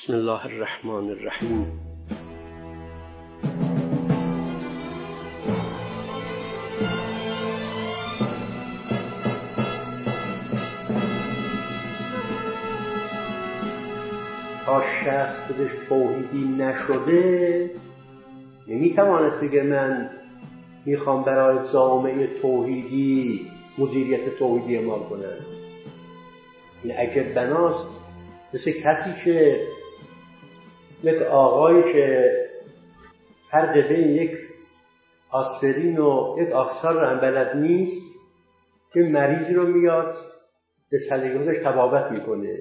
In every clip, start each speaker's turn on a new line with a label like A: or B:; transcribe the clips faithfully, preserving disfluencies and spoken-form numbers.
A: بسم الله الرحمن الرحیم. تا شخص خودش توحیدی نشده نمیتواند بگه من میخوام برای جامعه توحیدی مدیریت توحیدی اعمال کنم. این عجب بناست مثل کسی که مثل آقایی که فرق بین یک آسپرین و یک آکسار رو هم بلد نیست که مریضی رو میاد به سلیقه خودش طبابت میکنه.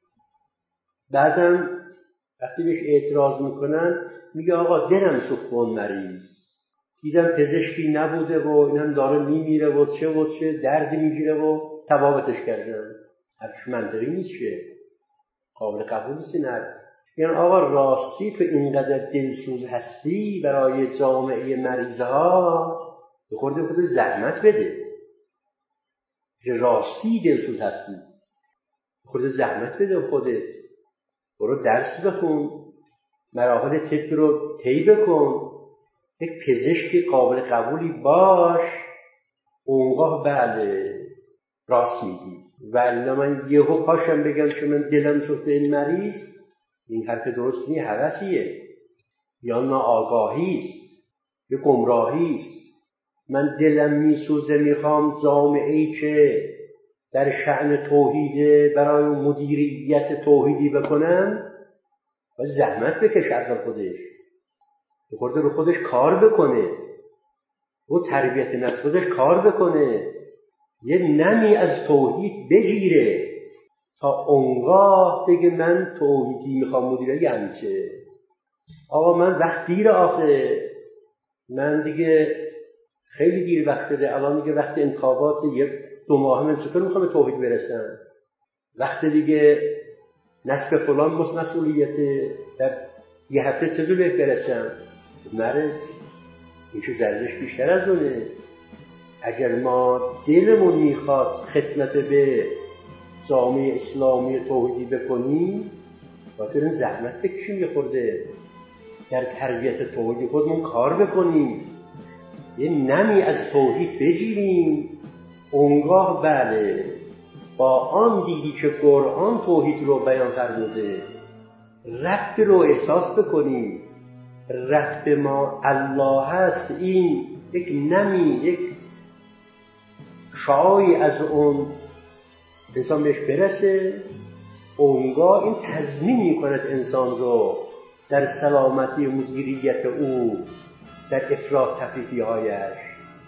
A: بعدم وقتی بهش اعتراض میکنن میگه آقا دلم سوخت اون مریض، دیدم پزشکی نبوده و اینم داره میمیره و چه و چه دردی میگیره و طبابتش کردن. حرفش منطقی نیست، که قابل قبول نیست. نه یعنی آقا راستی تو اینقدر دلسوز هستی برای جامعه مریض ها به خورده خودت زحمت بده. که راستی دلسوز هستی خودت زحمت بده، خودت برو درس بخون، مراحل طب رو طی بکن، یک پزشک قابل قبولی باش، اونگاه بله راست میگی. ولی من یهو پاشم بگم که من دلم سوخته این مریض، این حرف درست نیست، هوسیه یا ناآگاهیست یا گمراهیست. من دلم میسوزه میخوام جامعه‌ای که در شأن توحید برای مدیریت توحیدی بکنم و زحمت بکشه از خودش، به خورده رو خودش کار بکنه، رو تربیت نفس خودش کار بکنه، یه نمی از توحید بگیره تا اونگاه بگه من توحیدی میخوام مدیریت. یعنی چه؟ آقا من وقت دیر، آخه من دیگه خیلی دیر وقت ده. الان دیگه وقت انتخابات یک دو ماه من چطور میخوام به توحید برسم؟ وقت دیگه نصب فلان مسئولیته، در یه هفته چطور بهت برسم؟ نرس. این که درزش بیشتر از اونه. اگر ما دلمون میخواد خدمت به جامعه اسلامی توحیدی بکنیم باید این زحمت بکشیم، یه خورده در تربیت توحیدی خودمون کار بکنیم، یه نمی از توحید بگیریم. اونگاه بله با آن دیدی که قرآن توحید رو بیان فرموده ربط رو احساس بکنیم. ربط ما الله هست، این یک نمی، یک شعایی از اون انسان بهش برسه، اونگاه این تضمین میکند انسان رو در سلامتی مدیریت او در افراط تفریطی هایش.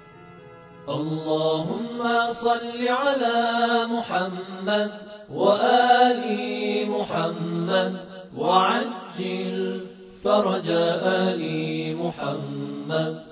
B: اللهم صل على محمد وآل محمد وعجل فرج آل محمد.